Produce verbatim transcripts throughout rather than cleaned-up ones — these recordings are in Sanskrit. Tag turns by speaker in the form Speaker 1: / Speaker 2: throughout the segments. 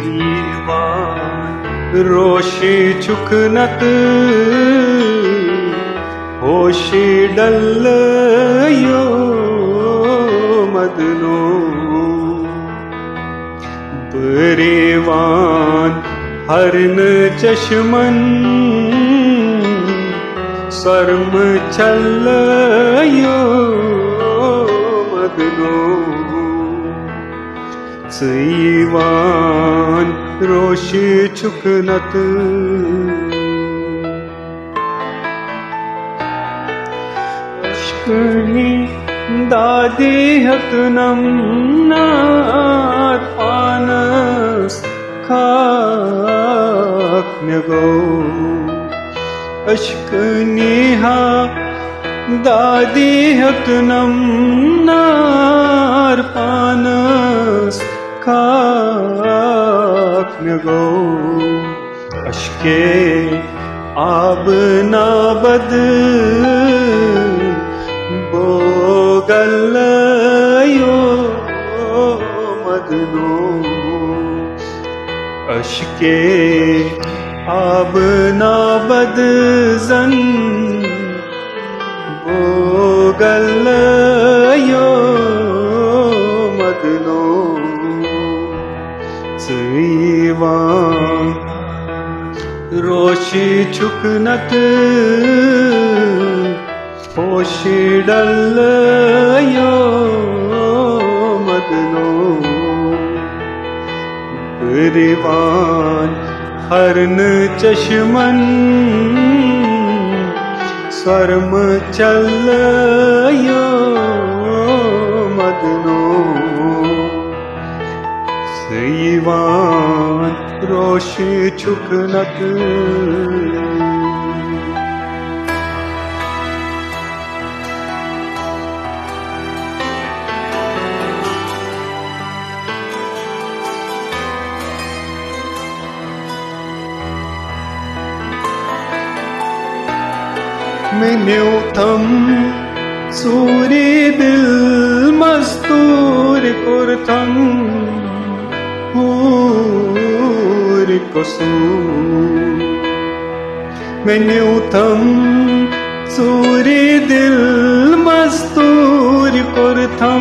Speaker 1: Sıyvan roşi çuknat hoşi dallyo madno Barivan हरन चश्मन सर्म चल्लयो मदनो Sıyvan roşi çuknat Aşkni dadi hatnam naat panas Kak nego Aşkni ha dadi hatnam nar panas Kak nego Aşke ab nabad Bogallayo madno Aşke ab nabad zan Bogallayo madno Sıyvan roşi çuknat hoşi dallayo madno Barivan हरन चश्मन सर्म चल्लयो मदनो Sıyvan roşi çuknat मैंने उतम सूरी दिल मस्तूर कुरथम हूर कसू मैंने उतम सूरी दिल मस्तूर कुरथम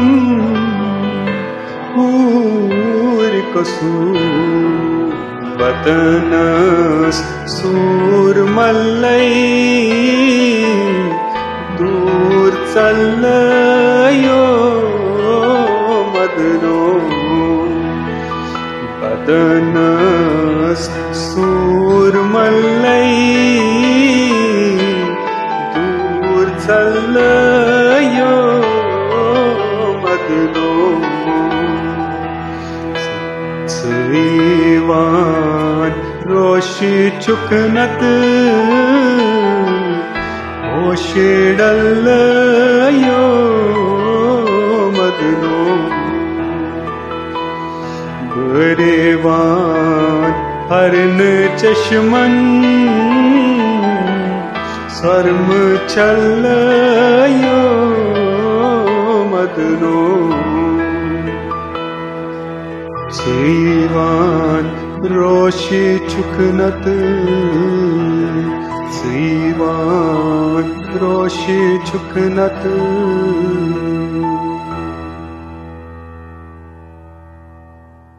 Speaker 1: हूर कसू बतनस सूर मल्लई दूर चल्लयो मदनो बदनस सूर मल्लई दूर चल्लयो मदनो Sıyvan roşi çuknat hoşi dallayo madno Barivan हरन चश्मन सर्म चल्लयो मदनो Sıyvan roşi çuknat Sıyvan roşi çuknat